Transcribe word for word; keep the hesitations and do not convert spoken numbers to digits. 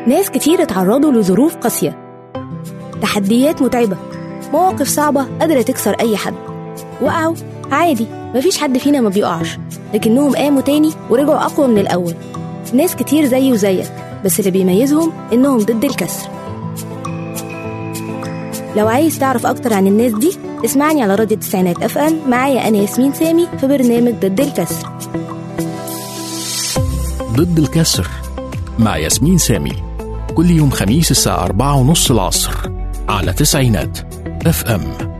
ناس كتير اتعرضوا لظروف قاسية، تحديات متعبة، مواقف صعبة قادرة تكسر أي حد. وقعوا عادي، مفيش حد فينا ما بيقعش، لكنهم قاموا تاني ورجعوا أقوى من الأول. ناس كتير زي وزيك، بس اللي بيميزهم إنهم ضد الكسر. لو عايز تعرف أكتر عن الناس دي، اسمعني على راديو التسعينات اف ام. معايا أنا ياسمين سامي في برنامج ضد الكسر. ضد الكسر مع ياسمين سامي، كل يوم خميس الساعة أربعة ونص العصر على تسعينات اف ام.